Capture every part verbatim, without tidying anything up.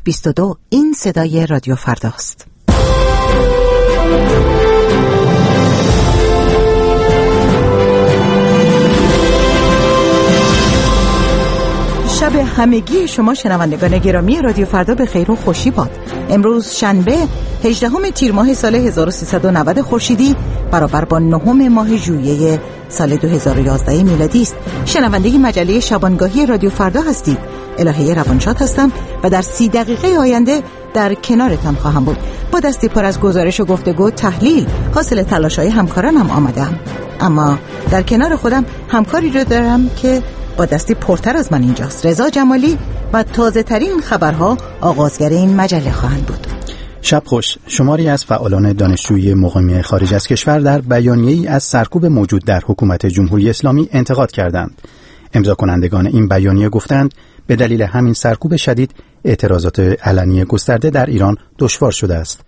بیست و دو این صدای رادیو فرداست. شب همگی شما شنوندگان گرامی رادیو فردا به خیر و خوشی باد. امروز شنبه هجدهم تیر ماه سال هزار و سیصد و نود خورشیدی برابر با نهم ماه ژوئیه سال دو هزار و یازده میلادی است. شنونده مجله شبانگاهی رادیو فردا هستید. الهه روانشاد هستم و در سی دقیقه آینده در کنارتان خواهم بود. با دستی پر از گزارش و گفتگو تحلیل حاصل تلاش‌های همکارانم آمدم. اما در کنار خودم همکاری رو دارم که با دستی پرتر از من اینجاست. رضا جمالی و تازه ترین خبرها آغازگر این مجله خواهند بود. شب خوش. شماری از فعالان دانشجویی مقیم خارج از کشور در بیانیه‌ای از سرکوب موجود در حکومت جمهوری اسلامی انتقاد کردند. امضا کنندگان این بیانیه گفتند به دلیل همین سرکوب شدید اعتراضات علنی گسترده در ایران دشوار شده است.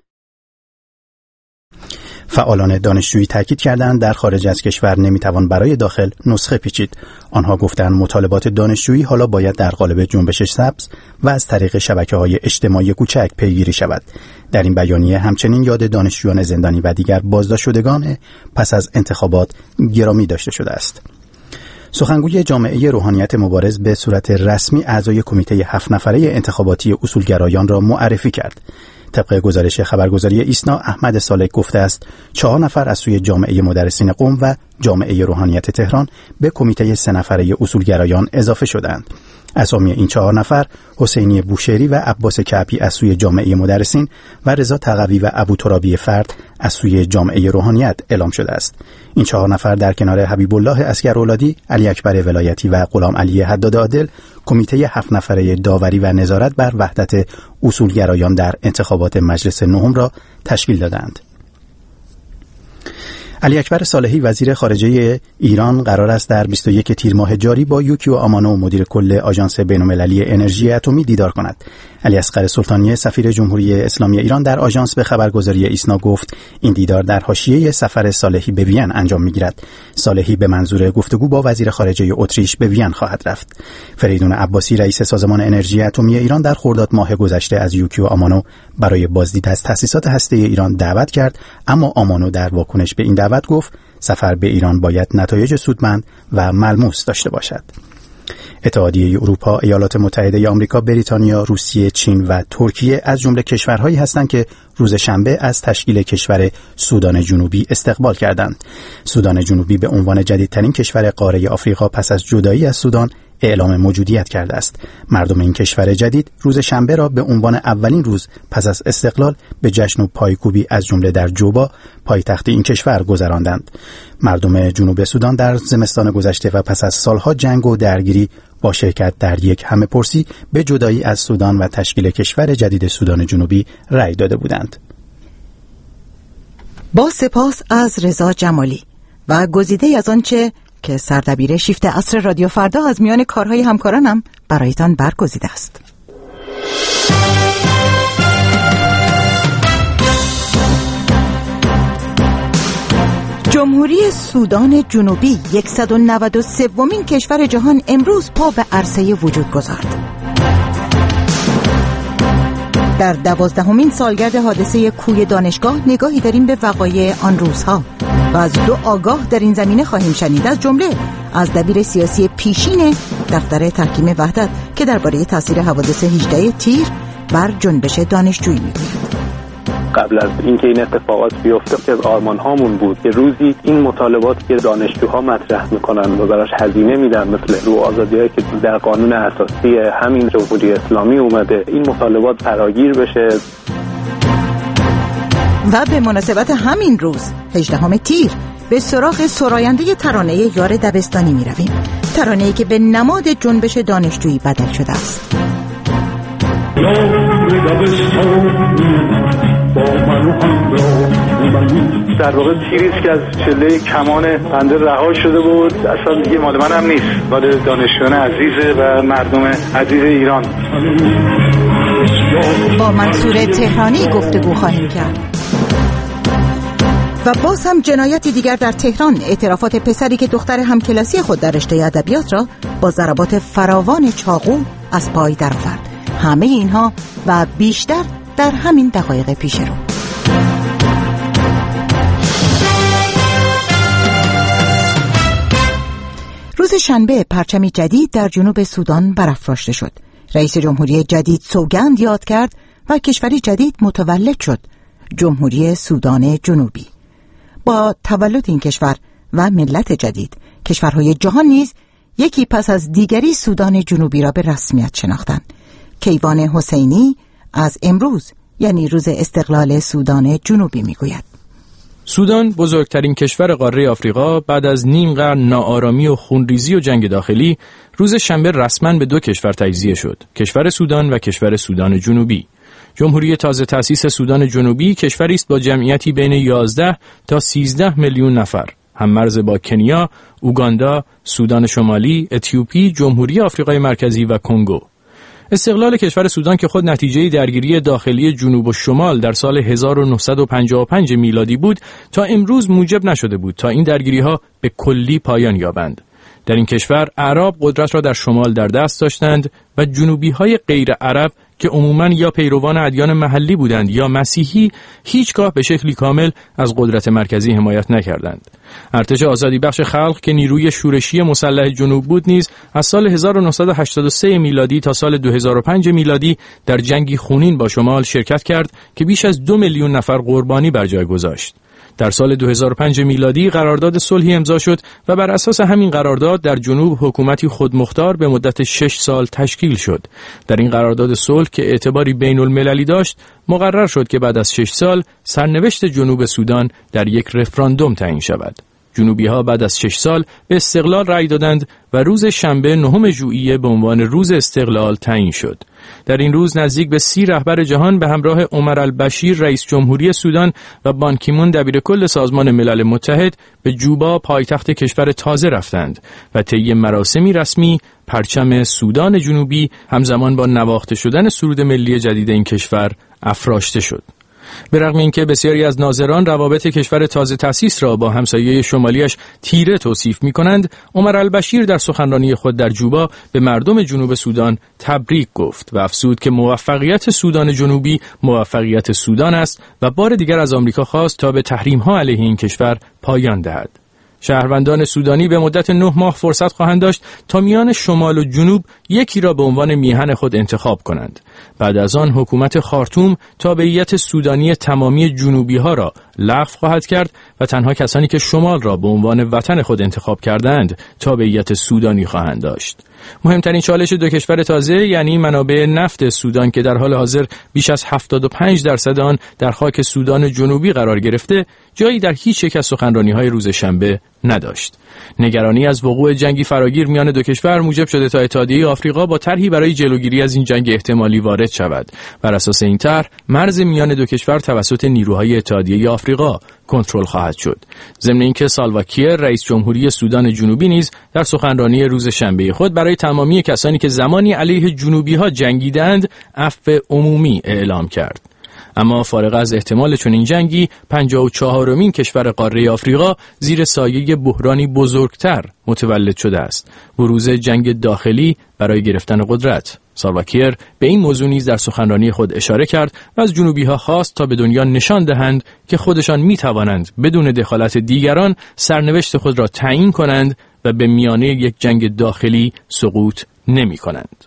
فعالان دانشجویی تاکید کردند در خارج از کشور نمیتوان برای داخل نسخه پیچید. آنها گفتند مطالبات دانشجویی حالا باید در قالب جنبش سبز و از طریق شبکه‌های اجتماعی کوچک پیگیری شود. در این بیانیه همچنین یاد دانشجویان زندانی و دیگر بازداشت شدگان پس از انتخابات گرامی داشته شده است. سخنگوی جامعه روحانیت مبارز به صورت رسمی اعضای کمیته هفت نفره انتخاباتی اصولگرایان را معرفی کرد. طبق گزارش خبرگزاری ایسنا، احمد صالح گفته است چهار نفر از سوی جامعه مدرسین قم و جامعه روحانیت تهران به کمیته سه نفره اصولگرایان اضافه شدند. اسامی این چهار نفر حسینی بوشهری و عباس کعبی از سوی جامعه مدرسین و رضا تقوی و ابو ترابی فرد از سوی جامعه روحانیت اعلام شده است. این چهار نفر در کنار حبیب الله اسگراولادی، علی اکبر ولایتی و غلام علی حداد عادل کمیته هفت نفره داوری و نظارت بر وحدت اصولگرایان در انتخابات مجلس نهم را تشکیل دادند. علی اکبر صالحی وزیر خارجه ایران قرار است در بیست و یک تیر ماه جاری با یوکیو آمانو مدیر کل آژانس بین‌المللی انرژی اتمی دیدار کند. علی اصغر سلطانی سفیر جمهوری اسلامی ایران در آژانس به خبرگزاری ایسنا گفت این دیدار در حاشیه سفر صالحی به وین انجام می‌گیرد. صالحی به منظور گفتگو با وزیر خارجه اتریش به وین خواهد رفت. فریدون عباسی رئیس سازمان انرژی اتمی ایران در خرداد ماه گذشته از یوکیو آمانو برای بازدید از تأسیسات هسته‌ای ایران دعوت کرد، اما آمانو در واکنش به این دعوت گفت سفر به ایران باید نتایج سودمند و ملموس داشته باشد. اتحادیه اروپا، ایالات متحده آمریکا، بریتانیا، روسیه، چین و ترکیه از جمله کشورهایی هستند که روز شنبه از تشکیل کشور سودان جنوبی استقبال کردند. سودان جنوبی به عنوان جدیدترین کشور قاره آفریقا پس از جدایی از سودان اعلام موجودیت کرده است. مردم این کشور جدید روز شنبه را به عنوان اولین روز پس از استقلال به جشن و پایکوبی از جمله در جوبا، پایتخت این کشور گذراندند. مردم جنوب سودان در زمستان گذشته و پس از سالها جنگ و درگیری با شرکت در یک همه‌پرسی به جدایی از سودان و تشکیل کشور جدید سودان جنوبی رأی داده بودند. با سپاس از رضا جمالی و گزیده از آنچه که سردبیر شیفت عصر رادیو فردا از میان کارهای همکارانم برایتان برگزیده است. جمهوری سودان جنوبی صد و نود و سومین کشور جهان امروز پا به عرصه وجود گذارد. در دوازدهمین سالگرد حادثه کوی دانشگاه نگاهی داریم به وقایع آن روزها و از دو آگاه در این زمینه خواهیم شنید، از جمله از دبیر سیاسی پیشین دفتر تحکیم وحدت که درباره تاثیر حوادث هجده تیر بر جنبش دانشجویی میگوید. قبل از اینکه این اتفاقات بیفته که از آرمان هامون بود که روزی این مطالباتی که دانشجوها مطرح میکنن و براش هزینه میدن مثل رو آزادیایی که در قانون اساسی همین جمهوری اسلامی اومده، این مطالبات فراگیر بشه. و به مناسبت همین روز هجدهم تیر به سراغ سراینده ترانه یار دبستانی می رویم. ترانه‌ای که به نماد جنبش دانشجویی بدل شده است. در واقع تیریست که از چله کمان بنده رها شده بود، اصلا دیگه مال من هم نیست، مال دانشجویان عزیز و مردم عزیز ایران. با منصور تهرانی گفتگو خواهیم کرد. و باز هم جنایتی دیگر در تهران، اعترافات پسری که دختر همکلاسی خود در رشته ادبیات را با ضربات فراوان چاقو از پای درآورد. همه اینها و بیشتر در همین دقایق پیش رو. روز شنبه پرچمی جدید در جنوب سودان برافراشته شد. رئیس جمهوری جدید سوگند یاد کرد و کشوری جدید متولد شد، جمهوری سودان جنوبی. با تولد این کشور و ملت جدید، کشورهای جهان نیز یکی پس از دیگری سودان جنوبی را به رسمیت شناختند. کیوان حسینی از امروز، یعنی روز استقلال سودان جنوبی، میگوید. سودان، بزرگترین کشور قاره آفریقا، بعد از نیم قرن ناآرامی و خونریزی و جنگ داخلی، روز شنبه رسما به دو کشور تجزیه شد: کشور سودان و کشور سودان جنوبی. جمهوری تازه تأسیس سودان جنوبی کشوری است با جمعیتی بین یازده تا سیزده میلیون نفر، هم مرز با کنیا، اوگاندا، سودان شمالی، اتیوپی، جمهوری آفریقای مرکزی و کنگو. استقلال کشور سودان که خود نتیجه درگیری داخلی جنوب و شمال در سال هزار و نهصد و پنجاه و پنج میلادی بود، تا امروز موجب نشده بود تا این درگیری‌ها به کلی پایان یابند. در این کشور اعراب قدرت را در شمال در دست داشتند و جنوبی‌های غیر عرب که عموماً یا پیروان ادیان محلی بودند یا مسیحی، هیچگاه به شکلی کامل از قدرت مرکزی حمایت نکردند. ارتش آزادی بخش خلق که نیروی شورشی مسلح جنوب بود نیز از سال هزار و نهصد و هشتاد و سه میلادی تا سال دو هزار و پنج میلادی در جنگی خونین با شمال شرکت کرد که بیش از دو میلیون نفر قربانی بر جای گذاشت. در سال دو هزار و پنج میلادی قرارداد صلحی امضا شد و بر اساس همین قرارداد در جنوب حکومتی خودمختار به مدت شش سال تشکیل شد. در این قرارداد صلح که اعتباری بین المللی داشت، مقرر شد که بعد از شش سال سرنوشت جنوب سودان در یک رفراندوم تعیین شود. جنوبی‌ها بعد از شش سال به استقلال رأی دادند و روز شنبه نهم ژوئیه به عنوان روز استقلال تعیین شد. در این روز نزدیک به سی رهبر جهان به همراه عمر البشیر رئیس جمهوری سودان و بان کی مون دبیرکل سازمان ملل متحد به جوبا پایتخت کشور تازه رفتند و طی مراسمی رسمی پرچم سودان جنوبی همزمان با نواخته شدن سرود ملی جدید این کشور افراشته شد. به رغم اینکه بسیاری از ناظران روابط کشور تازه تأسیس را با همسایه شمالیش تیره توصیف می‌کنند، عمر البشیر در سخنرانی خود در جوبا به مردم جنوب سودان تبریک گفت و افزود که موفقیت سودان جنوبی موفقیت سودان است و بار دیگر از آمریکا خواست تا به تحریم‌ها علیه این کشور پایان دهد. شهروندان سودانی به مدت نه ماه فرصت خواهند داشت تا میان شمال و جنوب یکی را به عنوان میهن خود انتخاب کنند. بعد از آن حکومت خارتوم تابعیت سودانی تمامی جنوبی ها را لغو خواهد کرد و تنها کسانی که شمال را به عنوان وطن خود انتخاب کردند تابعیت سودانی خواهند داشت. مهمترین چالش دو کشور تازه، یعنی منابع نفت سودان که در حال حاضر بیش از هفتاد و پنج درصد آن در خاک سودان جنوبی قرار گرفته، جایی در هیچ یک از سخنرانی‌های روز شنبه نداشت. نگرانی از وقوع جنگی فراگیر میان دو کشور موجب شده تا اتحادیه آفریقا با طرحی برای جلوگیری از این جنگ احتمالی وارد شود. بر اساس این طرح، مرز میان دو کشور توسط نیروهای اتحادیه آفریقا کنترل خواهد شد. ضمن اینکه سالواکیر رئیس جمهوری سودان جنوبی نیز در سخنرانی روز شنبه خود برای تمامی کسانی که زمانی علیه جنوبی‌ها جنگیدند عفو عمومی اعلام کرد. اما فارغ از احتمال چنین جنگی، پنجاه و چهارمین کشور قاره آفریقا زیر سایه بحرانی بزرگتر متولد شده است: بروز جنگ داخلی برای گرفتن قدرت. سالواکیر به این موضوع نیز در سخنرانی خود اشاره کرد و از جنوبی‌ها خواست تا به دنیا نشان دهند که خودشان می‌توانند بدون دخالت دیگران سرنوشت خود را تعیین کنند و به میانه یک جنگ داخلی سقوط نمی‌کنند.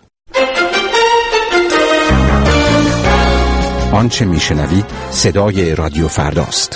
آنچه میشنوید صدای رادیو فرداست.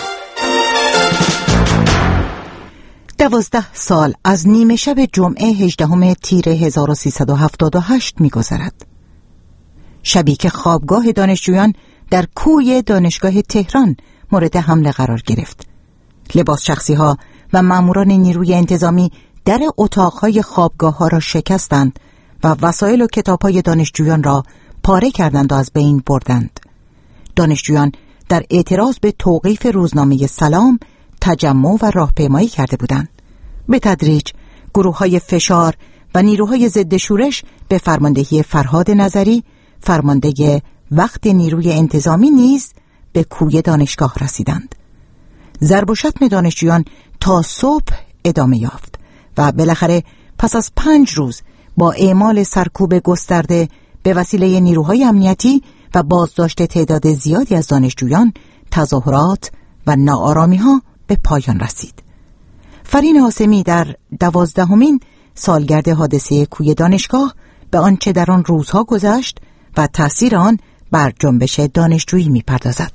دوازده سال از نیمه شب جمعه هجدهم تیر هزار و سیصد و هفتاد و هشت می‌گذرد. شبی که خوابگاه دانشجویان در کوی دانشگاه تهران مورد حمله قرار گرفت. لباس شخصی‌ها و ماموران نیروی انتظامی در اتاق‌های خوابگاه‌ها را شکستند و وسایل و کتاب‌های دانشجویان را پاره کردند و از بین بردند. دانشجویان در اعتراض به توقیف روزنامه سلام تجمع و راهپیمایی کرده بودند. به تدریج گروه‌های فشار و نیروهای ضد شورش به فرماندهی فرهاد نظری، فرمانده وقت نیروی انتظامی نیز به کوی دانشگاه رسیدند. ضرب و شتم دانشجویان تا صبح ادامه یافت و بالاخره پس از پنج روز با اعمال سرکوب گسترده به وسیله نیروهای امنیتی و بازداشت تعداد زیادی از دانشجویان، تظاهرات و ناآرامی‌ها به پایان رسید. فرین حاسمی در دوازدهمین سالگرد حادثه کوی دانشگاه به آنچه در آن روزها گذشت و تأثیر آن بر جنبش دانشجویی می‌پردازد.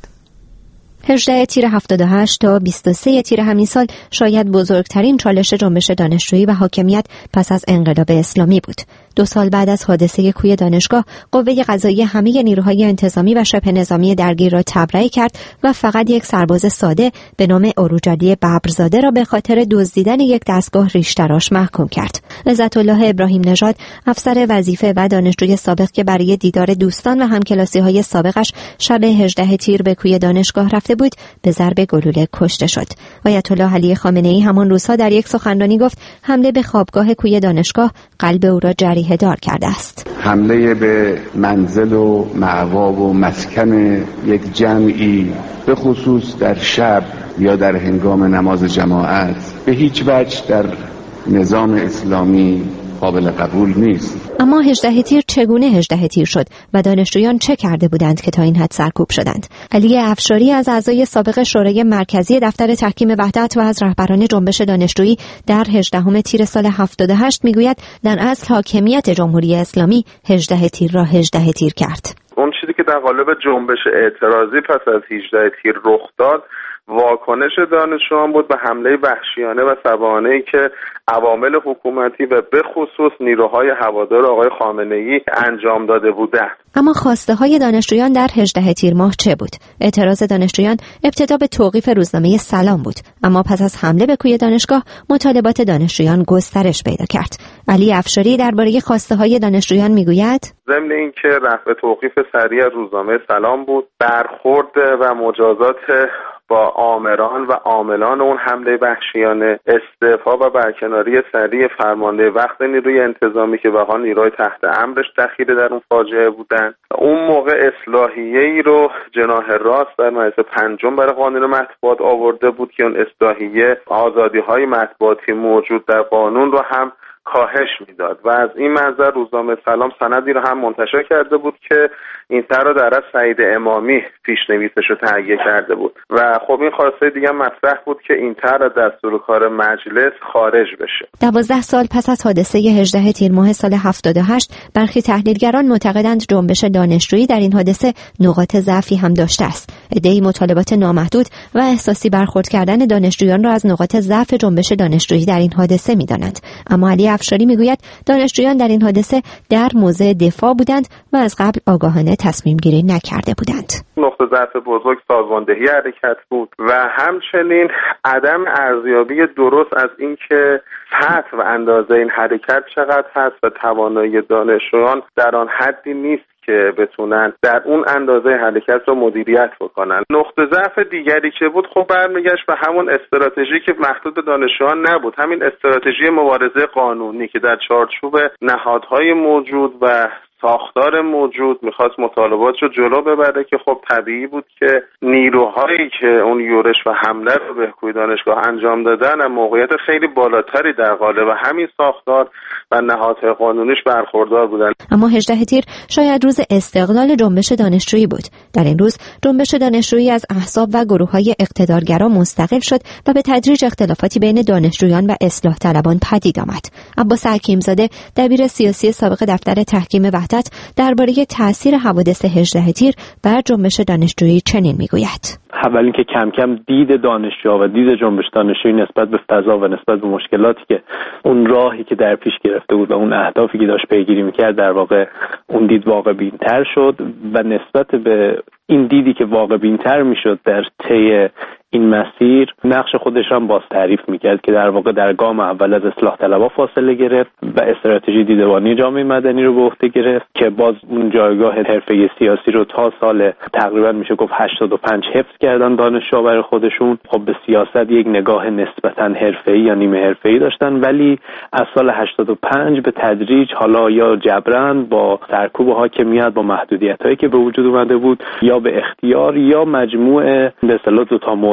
هجدهم تیر هفتاد و هشت تا بیست و سوم تیر همین سال شاید بزرگترین چالش جنبش دانشجویی و حاکمیت پس از انقلاب اسلامی بود. دو سال بعد از حادثه کوی دانشگاه، قوه قضاییه همه نیروهای انتظامی و شبه نظامی درگیر را تبرئه کرد و فقط یک سرباز ساده به نام عروج علی ببرزاده را به خاطر دزدیدن یک دستگاه ریش‌تراش محکوم کرد. عزت الله ابراهیم نژاد، افسر وظیفه و دانشجوی سابق که برای دیدار دوستان و همکلاسی‌های سابقش شب هجدهم تیر به کوی دانشگاه رفته بود، به ضرب گلوله کشته شد. آیت الله علی خامنه‌ای همان روزها در یک سخنرانی گفت حمله به خوابگاه کوی دانشگاه قلب او را جریحه دار کرده است. حمله به منزل و مأوا و مسکن یک جمعی، به خصوص در شب یا در هنگام نماز جماعت، به هیچ وجه در نظام اسلامی قابل قبول نیست. اما هجدهم تیر چگونه هجدهم تیر شد و دانشجویان چه کرده بودند که تا این حد سرکوب شدند؟ علی افشاری از اعضای سابق شورای مرکزی دفتر تحکیم وحدت و از رهبران جنبش دانشجویی در هجدهم تیر سال هفتاد و هشت میگوید در اصل حاکمیت جمهوری اسلامی هجدهم تیر را هجدهم تیر کرد. اون چیزی که در قالب جنبش اعتراضی پس از هجدهم تیر رخ داد واکنش دانشجویان بود به حمله وحشیانه و سبانه‌ای که عوامل حکومتی و به خصوص نیروهای هوادار آقای خامنه‌ای انجام داده بودند. اما خواسته های دانشجویان در هجدهم تیر ماه چه بود؟ اعتراض دانشجویان ابتدا به توقیف روزنامه سلام بود، اما پس از حمله به کوی دانشگاه مطالبات دانشجویان گسترش پیدا کرد. علی افشاری درباره خواسته های دانشجویان میگوید: ضمن اینکه رفع توقیف سریع روزنامه سلام بود، برخورد و مجازات با آمران و عاملان اون حمله وحشیانه، استعفا و برکناری سریع فرمانده وقت نیروی انتظامی که بها نیروی تحت امرش دخیل در اون فاجعه بودن. اون موقع اصلاحیه‌ای رو جناح راست در مجلس پنجم برای قانون مطبوعات آورده بود که اون اصلاحیه آزادی‌های مطبوعاتی موجود در قانون رو هم کاهش میداد و از این منظر روزنامه سلام سندی رو هم منتشر کرده بود که این طرح رو در از سعید امامی پیشنویسش رو تهیه کرده بود و خب این خواسته دیگه مطرح بود که این طرح از دستور کار مجلس خارج بشه. دوازده سال پس از حادثه هجدهم تیر ماه سال هفتاد و هشت، برخی تحلیلگران معتقدند جنبش دانشجویی در این حادثه نقاط ضعفی هم داشته است. عده‌ای مطالبات نامحدود و احساسی برخورد کردن دانشجویان را از نقاط ضعف جنبش دانشجویی در این حادثه می‌دانند. اما علی افشاری میگوید دانشجویان در این حادثه در موضع دفاع بودند و از قبل آگاهانه تصمیم گیری نکرده بودند. نقطه ضعف بزرگ سازماندهی حرکت بود و همچنین عدم ارزیابی درست از اینکه سطح و اندازه این حرکت چقدر هست و توانایی دانشجویان در آن حدی نیست که بتونن در اون اندازه حرکت رو مدیریت بکنن. نقطه ضعف دیگری که بود خب برمیگشت به همون استراتژی که محدود به دانشجویان نبود، همین استراتژی مبارزه قانونی که در چارچوب نهادهای موجود و ساختار موجود میخواست مطالبات رو جلو ببره که خب طبیعی بود که نیروهایی که اون یورش و حمله رو به کوی دانشگاه انجام دادن از موقعیت خیلی بالاتری در قالب همین ساختار و نهادهای قانونیش برخوردار بودن. اما هجدهم تیر شاید روز استقلال جنبش دانشجویی بود. در این روز جنبش دانشجویی از احزاب و گروه‌های اقتدارگرا مستقل شد و به تدریج اختلافاتی بین دانشجویان و اصلاح طلبان پدید آمد. عباس حکیمزاده، دبیر سیاسی سابق دفتر تحکیم وحدت، درباره تأثیر حوادث هجدهم تیر بر جنبش دانشجویی چنین میگوید: اول اینکه کم کم دید دانشجوها و دید جنبش دانشجویی نسبت به فضا و نسبت به مشکلاتی که اون راهی که در پیش گرفته بود و اون اهدافی که داشت پیگیری میکرد در واقع اون دید واقع بین‌تر شد و نسبت به این دیدی که واقع بین‌تر میشد در طی این مسیر نقش خودش هم باز تعریف میکرد که در واقع در گام اول از اصلاح طلبها فاصله گرفت و استراتژی دیدبانی جامعه مدنی رو به عهده گرفت که باز اون جایگاه حرفه‌ای سیاسی رو تا سال تقریبا میشه گفت هشتاد و پنج حفظ کردن دانشجوها برای خودشون. خب به سیاست یک نگاه نسبتا حرفه‌ای یا نیمه حرفه‌ای داشتن، ولی از سال هشتاد و پنج به تدریج حالا یا جبران با سرکوب حاکمیت با محدودیتایی که به وجود اومده بود یا به اختیار یا مجموعه به اصطلاح دو تا مورد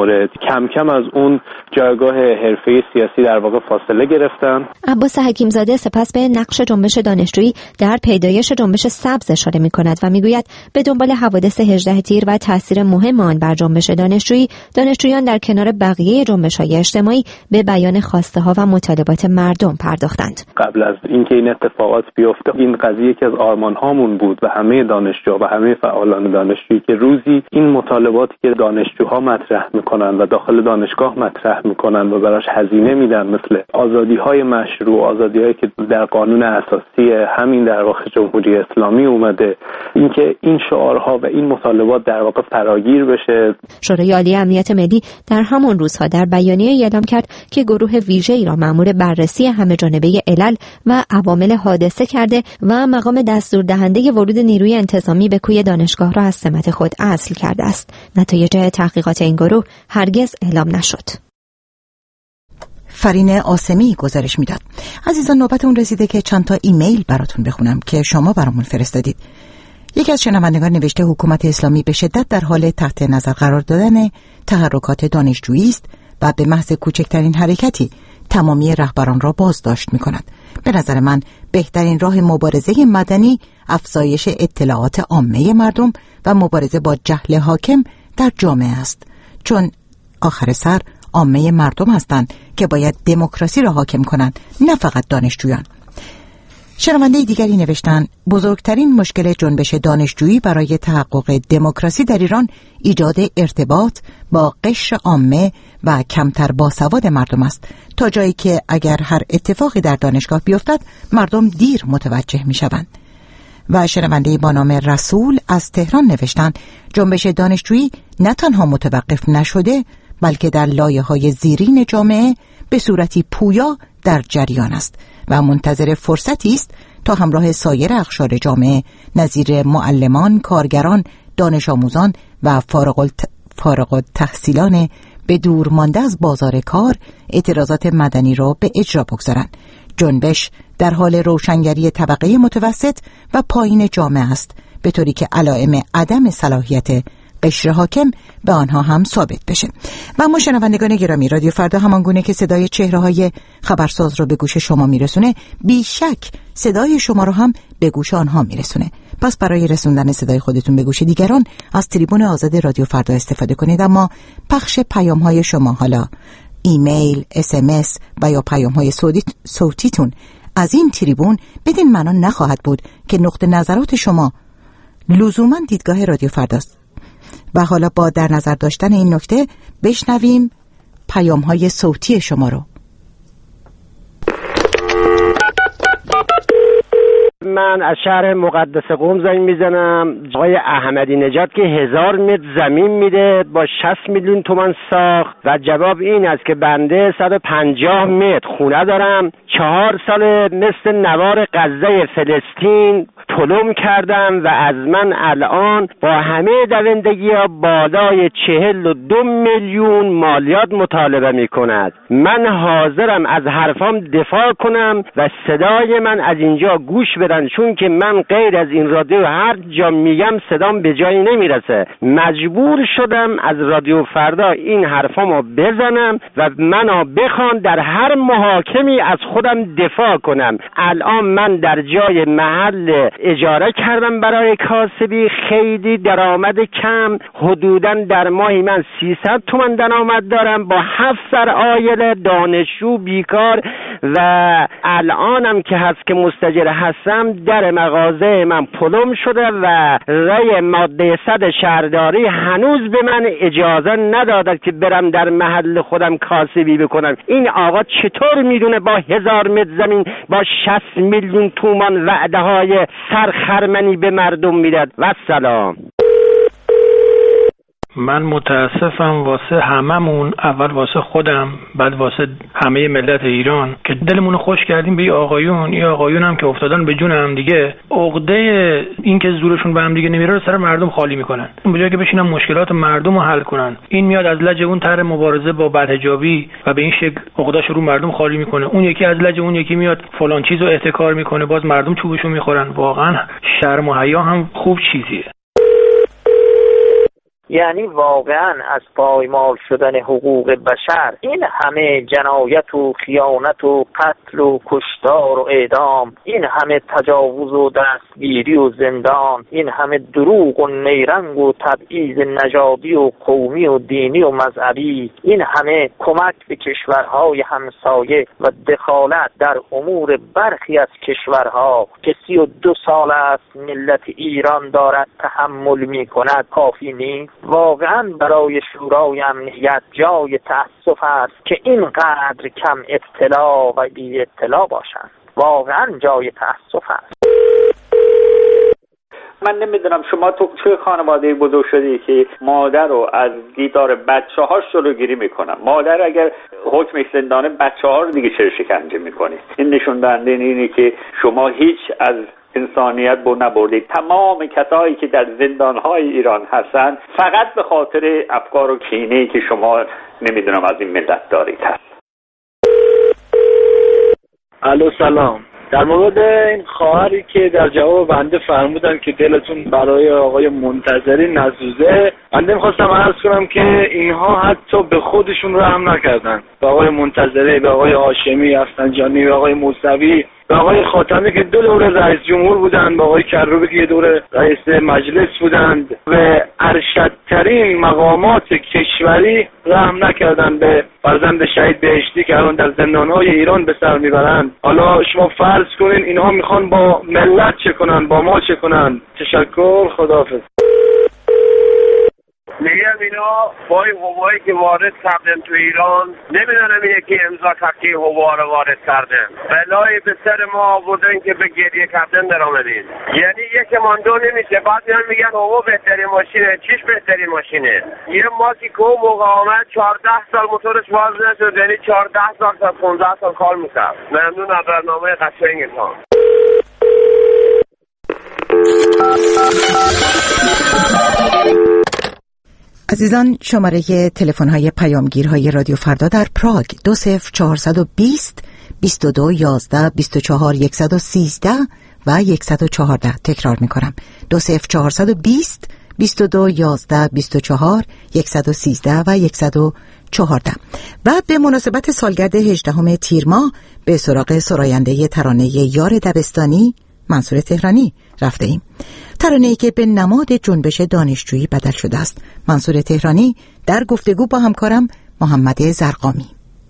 داره. کم کم از اون جایگاه حرفه‌ای سیاسی در واقع فاصله گرفتن. عباس حکیمزاده سپس به نقش جنبش دانشجویی در پیدایش جنبش سبز اشاره می‌کند و میگوید به دنبال حوادث هجده تیر و تاثیر مهم آن بر جنبش دانشجویی، دانشجویان در کنار بقیه جنبش‌های اجتماعی به بیان خواسته‌ها و مطالبات مردم پرداختند. قبل از اینکه این اتفاقات بیفته، این قضیه که از آرمان‌هامون بود و همه دانشجوها و همه فعالان دانشجویی که روزی این مطالباتی که دانشجوها مطرح می‌کنن و داخل دانشگاه مطرح می‌کنن و براش هزینه میدن، مثل آزادی‌های مشروع، آزادی‌هایی که در قانون اساسی همین در واقع جمهوری اسلامی اومده، اینکه این شعارها و این مطالبات در واقع فراگیر بشه. شورای عالی امنیت ملی در همان روزها در بیانیه اعلام کرد که گروه ویژه‌ای را مأمور بررسی همه‌جانبه علل و عوامل حادثه کرده و مقام دستور دهنده ورود نیروی انتظامی به کوی دانشگاه را از سمت خود اصل کرده است. نتایج تحقیقات این گروه هرگز اعلام نشد. فرین آسمی گزارش میداد. عزیزان، نوبت اون رسیده که چند تا ایمیل براتون بخونم که شما برامون فرستادید. یکی از شنوندگان نوشته حکومت اسلامی به شدت در حال تحت نظر قرار دادن تحرکات دانشجویی است و به محض کوچکترین حرکتی تمامی رهبران را بازداشت می‌کند. به نظر من بهترین راه مبارزه مدنی افزایش اطلاعات عامه مردم و مبارزه با جهل حاکم در جامعه است، چون آخر سر عامه مردم هستند که باید دموکراسی را حاکم کنند، نه فقط دانشجویان. شنونده دیگری نوشتن بزرگترین مشکل جنبش دانشجویی برای تحقق دموکراسی در ایران ایجاد ارتباط با قشر عامه و کمتر باسواد مردم است، تا جایی که اگر هر اتفاقی در دانشگاه بیفتد مردم دیر متوجه می شوند. و شنونده با نام رسول از تهران نوشتن جنبش دانشجویی نه تنها متوقف نشده بلکه در لایه‌های زیرین جامعه به صورتی پویا در جریان است و منتظر فرصتی است تا همراه سایر اقشار جامعه نظیر معلمان، کارگران، دانش آموزان و فارغ الت... فارغ التحصیلان به دور مانده از بازار کار اعتراضات مدنی را به اجرا بگذارند. جنبش در حال روشنگری طبقه متوسط و پایین جامعه است، به طوری که علائم عدم صلاحیت قشر حاکم به آنها هم ثابت بشه. و ما شنوندگان گرامی، رادیو فردا همانگونه که صدای چهره‌های خبرساز رو به گوش شما میرسونه، بیشک صدای شما رو هم به گوش آنها میرسونه. پس برای رسوندن صدای خودتون به گوش دیگران از تریبون آزاد رادیو فردا استفاده کنید، اما پخش پیام‌های شما، حالا ایمیل، اس ام اس و یا پیام‌های صوتیتون از این تریبون بدین معنا نخواهد بود که نقطه نظرات شما لزوما دیدگاه رادیو فرداست. و حالا با در نظر داشتن این نکته بشنویم پیام‌های صوتی شما رو. من از شهر مقدس قم زنگ میزنم. آقای احمدی نژاد که هزار متر زمین میده با شصت میلیون تومان ساخت و جواب این است که بنده صد و پنجاه متر خونه دارم، چهار سال مثل نوار غزه فلسطین پلم کردم و از من الان با همه دوندگی ها بالای چهل و دو میلیون مالیات مطالبه می کند. من حاضرم از حرفام دفاع کنم و صدای من از اینجا گوش بدن، چون که من غیر از این رادیو هر جا میگم صدام به جایی نمیرسه. مجبور شدم از رادیو فردا این حرفامو بزنم و منو بخوان در هر محاکمی از خودم دفاع کنم. الان من در جای محل اجاره کردم برای کاسبی، خیلی درآمد کم، حدوداً در ماهی من سیصد تومان درآمد دارم با هفت سر عایله، دانشجو، بیکار و الانم که هست که مستاجر هستم در مغازه من پلم شده و رای ماده صد شهرداری هنوز به من اجازه نداده که برم در محل خودم کاسبی بکنم. این آقا چطور میدونه با هزار متر زمین با شصت میلیون تومان وعده های سرخرمنی به مردم میداد؟ و سلام. من متاسفم واسه هممون، اول واسه خودم بعد واسه همه ملت ایران که دلمون رو خوش کردیم به این آقایون. این آقایون هم که افتادن به جون هم دیگه، عقده این که زورشون به هم دیگه نمیره رو سر مردم خالی میکنن. به جای که بشینن مشکلات مردم رو حل کنن، این میاد از لج اون طرح مبارزه با بدحجابی و به این شکل عقده‌اش رو مردم خالی میکنه. اون یکی از لج اون یکی میاد فلان چیزو احتکار میکنه، باز مردم چوبشو میخورن. واقعا شرم و حیا هم خوب چیزیه. یعنی واقعا از پایمال شدن حقوق بشر این همه جنایت و خیانت و قتل و کشتار و اعدام، این همه تجاوز و دستگیری و زندان، این همه دروغ و نیرنگ و تبعیض نژادی و قومی و دینی و مذهبی، این همه کمک به کشورهای همسایه و دخالت در امور برخی از کشورها که سی و دو سال است ملت ایران دارد تحمل می کند کافی نیست؟ واقعا برای شورای امنیت جای تأسف است که اینقدر کم اطلاع و بی اطلاع باشند. واقعا جای تأسف است. من نمیدونم شما تو چه خانواده بزرگ شدی که مادر رو از دیدار بچه هاش جلوگیری میکنن؟ مادر اگر حکم زندانه بچه ها رو دیگه چه شکنجه میکنی؟ این نشون دهنده اینه که شما هیچ از انسانیت بو نبردید. تمام کسایی که در زندانهای ایران هستن فقط به خاطر افکار و کینه‌ای که شما نمیدونم از این ملت دارید هست. الو سلام. در مورد این خواهری که در جواب بنده فرمودن که دلتون برای آقای منتظری نسوزه، بنده میخواستم عرض کنم که اینها حتی به خودشون رحم نکردن. به آقای منتظری، به آقای هاشمی افسنجانی، به آقای موسوی، به آقای خاتمی که دو دوره رئیس جمهور بودند، به آقای کروبی که یه دوره رئیس مجلس بودند، به ارشدترین مقامات کشوری رحم نکردند به فرزند شهید بهشتی که الان در زندانهای ایران به سر میبرند. حالا شما فرض کنین اینها میخوان با ملت چه کنن، با ما چه کنن. تشکر، خداحافظ. میگم اینا با این حبایی که وارد کردن تو ایران، نمیدونم اینه که امضا تکی حبا رو وارد کردن، بلایی به سر ما آوردن که به گریه کردن در آمدین. یعنی یک ماندو نمیشه. بعد میان میگن حبا بهترین ماشینه. چیش بهترین ماشینه؟ یه ماکی که موقع آمد چهارده سال موتورش باز نشد، یعنی چهارده سال تا پانزده سال کار میکرد. ممنون از برنامه قشنگتون. عزیزان، شماره تلفن های پیامگیرهای رادیو فردا در پراگ دو صفر چهارصد و بیست بیست و دو یازده بیست و چهار صد و سیزده و صد و چهارده. تکرار می کنم: دو صفر چهارصد و بیست بیست و دو یازده بیست و چهار صد و سیزده و صد و چهارده. و به مناسبت سالگرد هجدهم تیر ماه به سراغ سراینده ترانه یار دبستانی منصور تهرانی رفته ایم. ترانه‌ای که به نماد جنبش دانشجویی بدل شده است. منصور تهرانی در گفتگو با همکارم محمد زرقامی.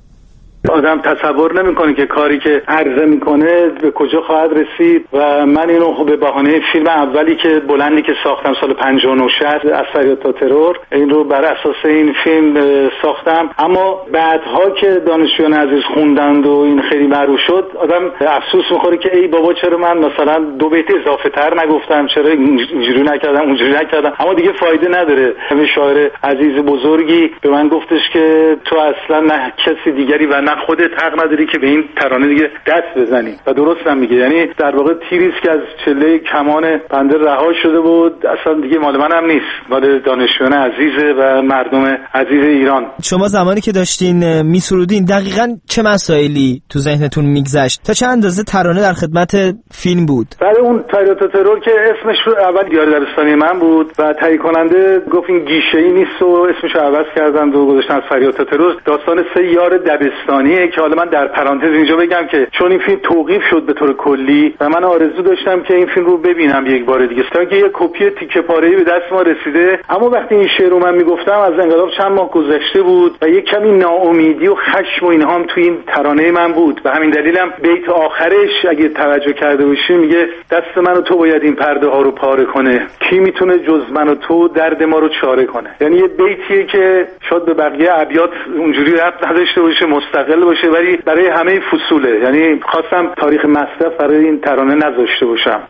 آدم تصور نمیکنه که کاری که عرضه میکنه به کجا خواهد رسید و من اینو به بهانه فیلم اولی که بلندی که ساختم سال پنجاه و نه از فریاد تا ترور، این رو بر اساس این فیلم ساختم. اما بعدها که دانشجویان عزیز خوندند و این خیلی معروف شد، آدم افسوس میخوره که ای بابا چرا من مثلا دو بیت اضافه تر نگفتم، چرا اینجوری نکردم اونجوری نکردم. اما دیگه فایده نداره. همین شاعر عزیز بزرگی به من گفتش که تو اصلا نه کسی دیگری و نه خودت حق نداری که به این ترانه دیگه دست بزنی. و درست هم میگه. یعنی در واقع تیریست که از چله کمان بنده رها شده بود، اصلا دیگه مال من هم نیست، مال دانشجویان عزیز و مردم عزیز ایران. شما زمانی که داشتین میسرودین دقیقاً چه مسائلی تو ذهنتون میگذشت؟ تا چه اندازه ترانه در خدمت فیلم بود؟ برای اون فریاد تا ترور که اسمش اول یار دبستانی من بود و تهیه کننده گفت این گیشه‌ای نیست و اسمش رو عوض کردن و گذاشتن از فریاد تا ترور. داستان سه یار دبستانی که حالا من در پرانتز اینجا بگم که چون این فیلم توقیف شد به طور کلی و من آرزو داشتم که این فیلم رو ببینم یک بار دیگه، تا که یه کپی تیکه پاره‌ای به دست ما رسیده. اما وقتی این شعر رو من میگفتم از انقلاب چند ماه گذشته بود و یک کمی ناامیدی و خشم و اینها هم توی این ترانه من بود و همین دلیلم بیت آخرش اگه توجه کرده باشی میگه دست من و تو باید این پرده ها رو پاره کنه، کی میتونه جز من و تو درد ما رو چاره کنه. یعنی یه بیتیه که شاید به بقیه ابیات اونجوری ربط نداشته باشه، مستقل باشه، ولی برای همه فصوله. یعنی خواستم تاریخ مصرف برای این ترانه نذاشته باشم.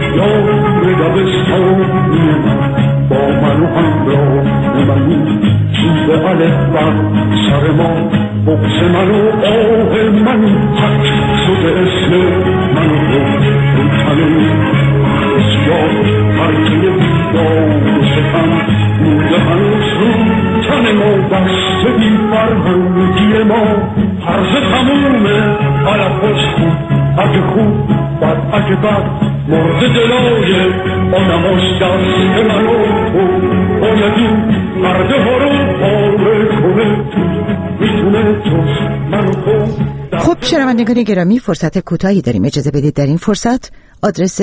با منو همراه منی چوب علف بر سر ما، بغز منو آه منی حق شده اسم منو رو تنی بسیار فرقی بیداد و ستم موده هنوز رو تن ما بسته بی فرهنگی ما هرز تمومه علف خوش خود اگه خوب بد اگه بد مرد دلای آدماش دست منو باید این مرده ها رو پاره کنه میتونه تو منو خود. خب شنوندگان گرامی، فرصت کوتاهی داریم، اجازه بدید در این فرصت آدرس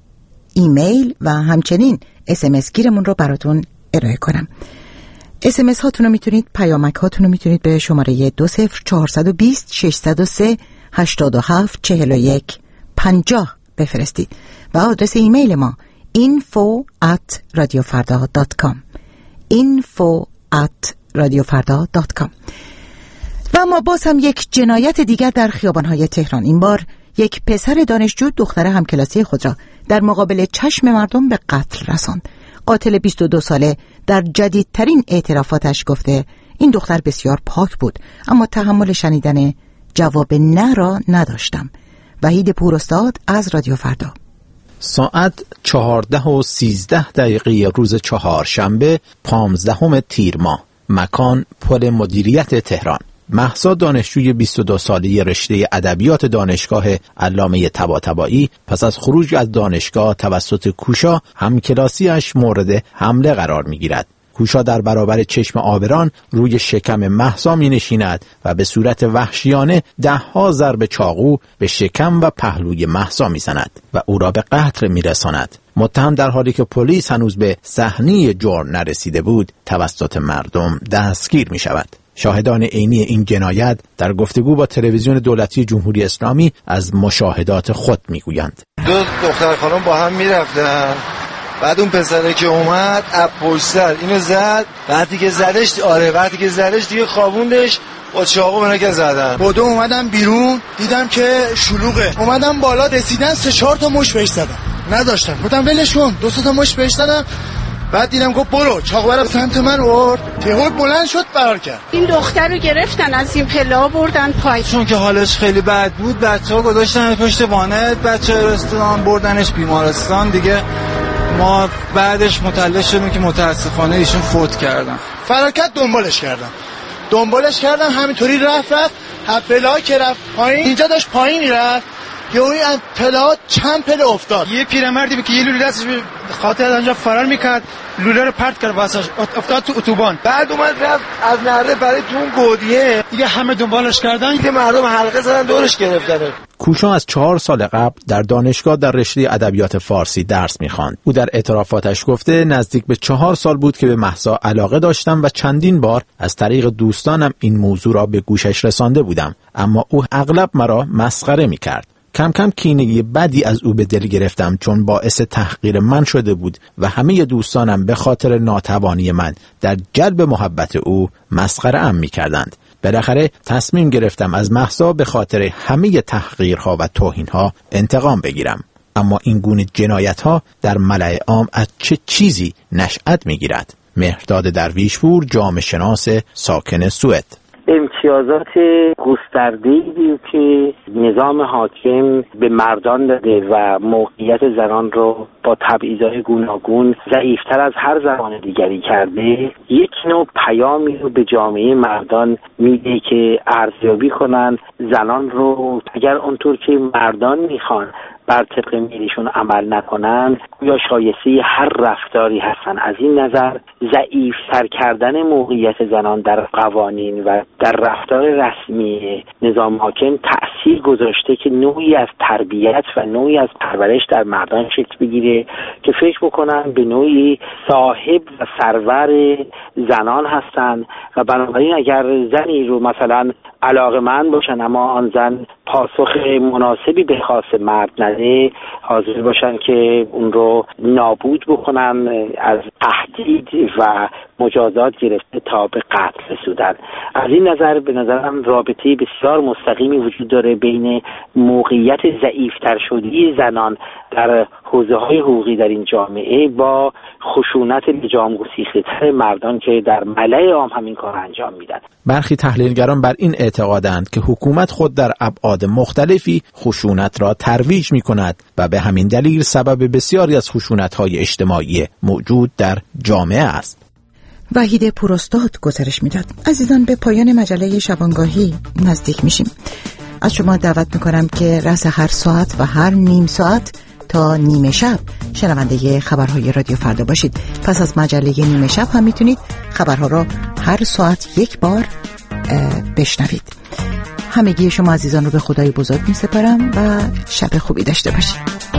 ایمیل و همچنین اس ام اس گیرمون رو براتون ارائه کنم. اس ام اس هاتون رو میتونید، پیامک هاتون رو میتونید به شماره دو صفر چهار دو صفر شش صفر سه هشت هفت چهار یک پنجاه بفرستید و آدرس ایمیل ما info at radiofarda dot com info at radiofarda dot com. و ما باز هم یک جنایت دیگر در خیابان‌های تهران. این بار یک پسر دانشجو دختر همکلاسی خود را در مقابل چشم مردم به قتل رساند. قاتل بیست و دو ساله در جدیدترین اعترافاتش گفته این دختر بسیار پاک بود، اما تحمل شنیدن جواب نه را نداشتم. وحید پوراستاد از رادیو فردا. ساعت چهارده و سیزده دقیقه روز چهارشنبه پانزدهم تیر ماه. مکان پل مدیریت تهران. مهسا دانشجوی بیست و دو ساله رشته ادبیات دانشگاه علامه طباطبایی پس از خروج از دانشگاه توسط کوشا همکلاسیش مورد حمله قرار می‌گیرد. کوشا در برابر چشم آبران روی شکم مهسا می‌نشیند و به صورت وحشیانه ده‌ها ضرب چاقو به شکم و پهلوی مهسا می‌زند و او را به قتل می‌رساند. متهم در حالی که پلیس هنوز به صحنه جرم نرسیده بود توسط مردم دستگیر می‌شود. شاهدان عینی این جنایت در گفتگو با تلویزیون دولتی جمهوری اسلامی از مشاهدات خود میگویند. دو دختر خانم با هم میرفتن، بعد اون پسره که اومد از پشت سر اینو زد، بعدی که زدش آره بعدی که زدش دیگه خوابوندش با چاقو منو که زدن. با دو اومدم بیرون دیدم که شلوغه، اومدم بالا رسیدن سه چهار تا مش بهش زدم، نداشتم گفتم ولش کن، دو سه تا مش بهش زدم، بعد دیدم گفت برو، چاقو برام سمت من آورد، تهور بلند شد فرار کرد. این دختر رو گرفتن از این پلا بردن پای، چون که حالش خیلی بد بود بچه‌ها گذاشتن پشت وانت، بچه‌ها رستوران بردنش بیمارستان. دیگه ما بعدش مطلع شدیم که متاسفانه ایشون فوت کردن. فرار کرد، دنبالش کردم دنبالش کردم همینطوری رفت رفت پلا که رفت پایین، اینجا داشت پایین میرفت، یهویی از پلا چند پله افتاد. یه پیرمردی که یه لوله دستش خاطر از اونجا فرار میکرد، لوله رو پرت کرد واسش، افتاد تو اتوبان. بعد اومد رفت از نرده برای تو اون گودیه، دیگه همه دنبالش کردن، دیگه مردم حلقه زدن دورش گرفتن. کوشا از چهار سال قبل در دانشگاه در رشته ادبیات فارسی درس می‌خواند. او در اعترافاتش گفته نزدیک به چهار سال بود که به مهسا علاقه داشتم و چندین بار از طریق دوستانم این موضوع را به گوشش رسانده بودم، اما او اغلب مرا مسخره می‌کرد. کم کم کینه بدی از او به دل گرفتم چون باعث تحقیر من شده بود و همه دوستانم به خاطر ناتوانی من در جلب محبت او مسخره ام می‌کردند. بالاخره تصمیم گرفتم از مهسا به خاطر همه تحقیرها و توهینها انتقام بگیرم. اما این گونه جنایت‌ها در ملأ عام از چه چیزی نشأت می‌گیرد؟ مهرداد درویشپور، جامعه شناس ساکن سوئد. امتیازات گسترده‌ای که نظام حاکم به مردان داده و موقعیت زنان رو با تبعیض‌های گوناگون ضعیف‌تر از هر زمان دیگری کرده، یک نوع پیامی رو به جامعه مردان میده که ارزیابی کنن زنان رو اگر اونطور که مردان میخوان بر طبق میلشون عمل نکنن یا شایسته هر رفتاری هستن. از این نظر ضعیف‌تر کردن موقعیت زنان در قوانین و در رفتار رسمی نظام حاکم تأثیر گذاشته که نوعی از تربیت و نوعی از پرورش در مردان شکل بگیره که فکر بکنن به نوعی صاحب و سرور زنان هستن و بنابراین اگر زنی رو مثلا علاقه‌مند باشن اما آن زن پاسخ مناسبی به خواست مرد نده، حاضر باشن که اون رو نابود بکنن، از تهدید و مجازات گرفته تا به قتل رسوندن. از این نظر به نظرم رابطه بسیار مستقیمی وجود داره بین موقعیت ضعیفتر شدگی زنان در حوزه‌های حقوقی در این جامعه با خشونت لجام گسیخته‌تر مردان که در ملأ عام همین کار انجام میدن. برخی تحلیلگران بر این اعتقادند که حکومت خود در ابعاد مختلفی خشونت را ترویج می‌کند و به همین دلیل سبب بسیاری از خشونت‌های اجتماعی موجود در جامعه است. وحید پوراستاد گزارش میداد. عزیزان، به پایان مجله شبانگاهی نزدیک میشیم. از شما دعوت میکنم که رأس هر ساعت و هر نیم ساعت تا نیمه شب شنونده خبرهای رادیو فردا باشید. پس از مجله نیمه شب هم میتونید خبرها را هر ساعت یک بار بشنوید. همگی شما عزیزان رو به خدای بزرگ میسپارم و شب خوبی داشته باشید.